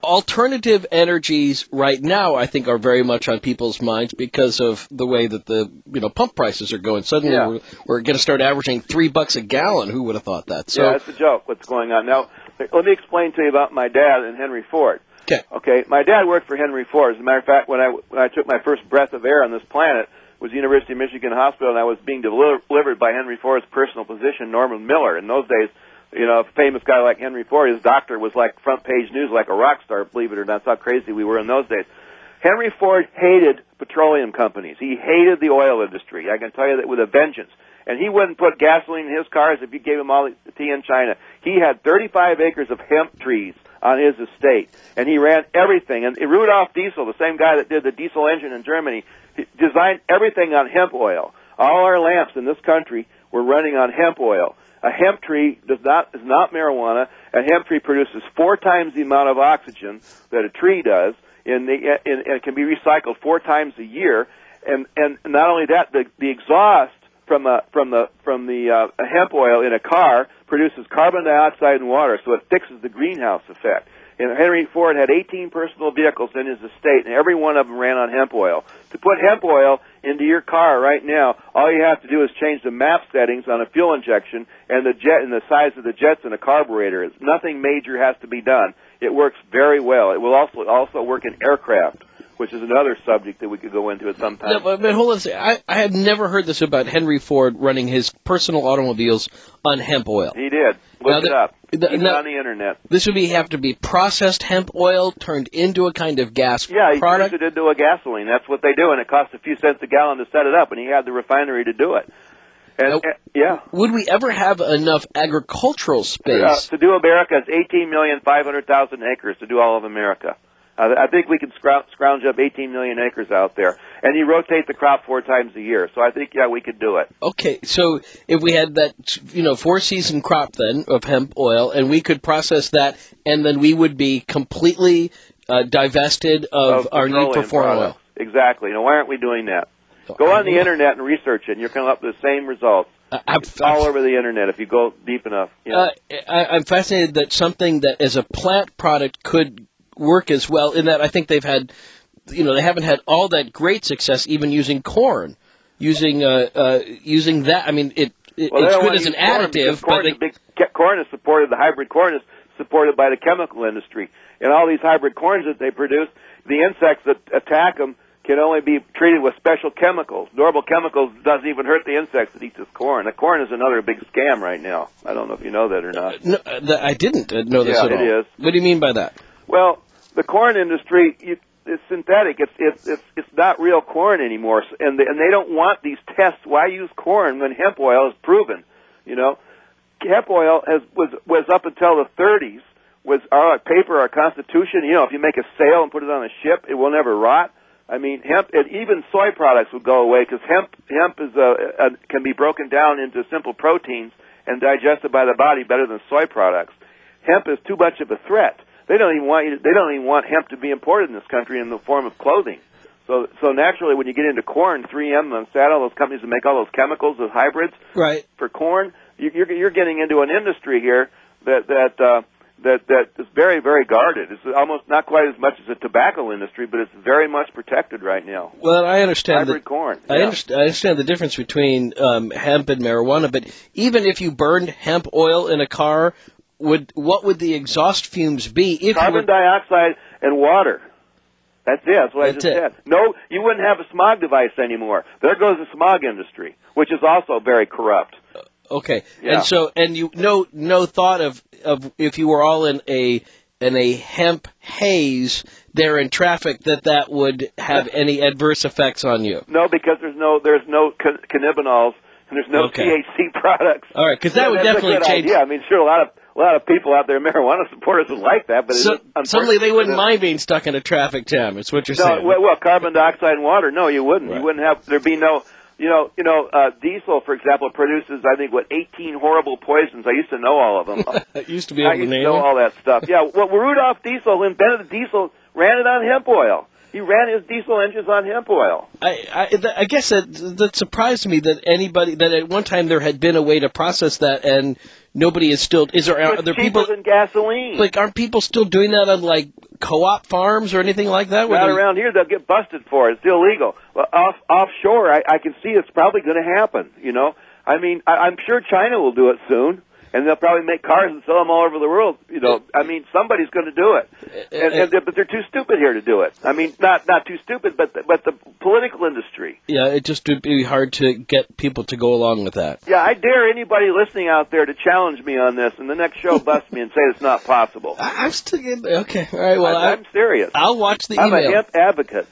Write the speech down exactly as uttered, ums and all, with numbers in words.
alternative energies right now, I think, are very much on people's minds because of the way that the you know pump prices are going. Suddenly, Yeah. we're, we're going to start averaging three bucks a gallon. Who would have thought that? So, yeah, it's a joke what's going on. Now, let me explain to you about my dad and Henry Ford. Okay. Okay, my dad worked for Henry Ford. As a matter of fact, when I, when I took my first breath of air on this planet, was the University of Michigan Hospital, and I was being deli- delivered by Henry Ford's personal physician, Norman Miller. In those days, you know, a famous guy like Henry Ford, his doctor was like front page news, like a rock star, believe it or not. That's how crazy we were in those days. Henry Ford hated petroleum companies. He hated the oil industry. I can tell you that with a vengeance. And he wouldn't put gasoline in his cars if you gave him all the tea in China. He had thirty-five acres of hemp trees on his estate, and he ran everything. And Rudolf Diesel, the same guy that did the diesel engine in Germany, he designed everything on hemp oil. All our lamps in this country were running on hemp oil. A hemp tree does not is not marijuana. A hemp tree produces four times the amount of oxygen that a tree does, in the, in, and it can be recycled four times a year. And and not only that, the the exhaust from a, from the from the uh, hemp oil in a car produces carbon dioxide and water, so it fixes the greenhouse effect. And Henry Ford had eighteen personal vehicles in his estate, and every one of them ran on hemp oil. To put hemp oil into your car right now, all you have to do is change the map settings on a fuel injection and the jet and the size of the jets in a carburetor. It's, nothing major has to be done. It works very well. It will also also work in aircraft, which is another subject that we could go into at some time. No, but, but hold on a second. I, I had never heard this about Henry Ford running his personal automobiles on hemp oil. He did. Look Now, it the- up. the- Even now- on the internet. This would be have to be processed hemp oil turned into a kind of gas Yeah, he product. turns it into a gasoline. That's what they do, and it costs a few cents a gallon to set it up, and he had the refinery to do it. And, Now, and yeah. Would we ever have enough agricultural Uh, space? to do America, it's eighteen million five hundred thousand acres to do all of America. Uh, I think we could scrou- scrounge up eighteen million acres out there. And you rotate the crop four times a year. So I think, yeah, we could do it. Okay, so if we had that, you know, four-season crop then of hemp oil, and we could process that, and then we would be completely uh, divested of, Of our need for petroleum foreign products. oil. Exactly. Now, why aren't we doing that? Go on the internet and research it, and you're coming up with the same results. Uh, I'm, It's all over the internet if you go deep enough. Yeah. Uh, I, I'm fascinated that something that as a plant product could work as well, in that I think they've had, you know, they haven't had all that great success even using corn, using uh, uh, using that. I mean, it, it Well, they it's don't good want as to an use corn because additive, but corn they, is a big, ca- corn is supported. The hybrid corn is supported by the chemical industry, and all these hybrid corns that they produce, the insects that attack them can only be treated with special chemicals. Normal chemicals doesn't even hurt the insects that eat this corn. The corn is another big scam right now. I don't know if you know that or not. no, uh, the, I didn't uh, know this Yeah, at all. it is. What do you mean by that? Well, the corn industry, you, it's synthetic. It's it's it's it's not real corn anymore, and they, and they don't want these tests. Why use corn when hemp oil is proven? You know, hemp oil has was was up until the thirties was our paper, our Constitution. You know, if you make a sail and put it on a ship, it will never rot. I mean, hemp, and even soy products would go away because hemp hemp is a, a can be broken down into simple proteins and digested by the body better than soy products. Hemp is too much of a threat. They don't even want you to, they don't even want hemp to be imported in this country in the form of clothing. So so naturally, when you get into corn, three M, Monsanto, those companies that make all those chemicals, those hybrids Right. for corn, you, you're you're getting into an industry here that that uh, that that is very very guarded. It's almost not quite as much as a tobacco industry, but it's very much protected right now. Well, I understand Hybrid that. corn. I, yeah. understand, I understand the difference between um, hemp and marijuana, but even if you burned hemp oil in a car, would what would the exhaust fumes be? If Carbon you were, dioxide and water. That's it. That's what That's I just it. said. No, you wouldn't have a smog device anymore. There goes the smog industry, which is also very corrupt. okay, Yeah. and so and you no no thought of of if you were all in a in a hemp haze there in traffic that that would have any adverse effects on you. No, because there's no there's no ca- cannabinols and there's no Okay. T H C products. All right, because that Yeah, would that's definitely a good change. idea. I mean, sure, a lot of a lot of people out there, marijuana supporters, would like that, but So, it, unfortunately, suddenly they wouldn't it- mind being stuck in a traffic jam. Is what you're No, saying? well, well, carbon dioxide and water. No, you wouldn't. Right. You wouldn't have. There'd be no. You know, you know, uh, diesel, for example, produces I think what eighteen horrible poisons. I used to know all of them. That used to be I able to used to name know them. all that stuff. Yeah, well, Rudolf Diesel, who invented the diesel, ran it on hemp oil. He ran his diesel engines on hemp oil. I, I, I guess that, that surprised me that anybody, that at one time there had been a way to process that and nobody is still, is there, are there cheaper people, than gasoline. Like, aren't people still doing that on, like, co-op farms or anything like that? Not they... around here, they'll get busted for it. It's illegal. Well, off, offshore, I, I can see it's probably going to happen, you know. I mean, I, I'm sure China will do it soon. And they'll probably make cars and sell them all over the world. You know, I mean, somebody's going to do it, and, and they're, but they're too stupid here to do it. I mean, not not too stupid, but the, but the political industry. Yeah, it just would be hard to get people to go along with that. Yeah, I dare anybody listening out there to challenge me on this, and the next show bust me and say it's not possible. I'm still getting, okay. All right. Well, I'm, I'm serious. I'll watch the I'm email. a hemp advocate.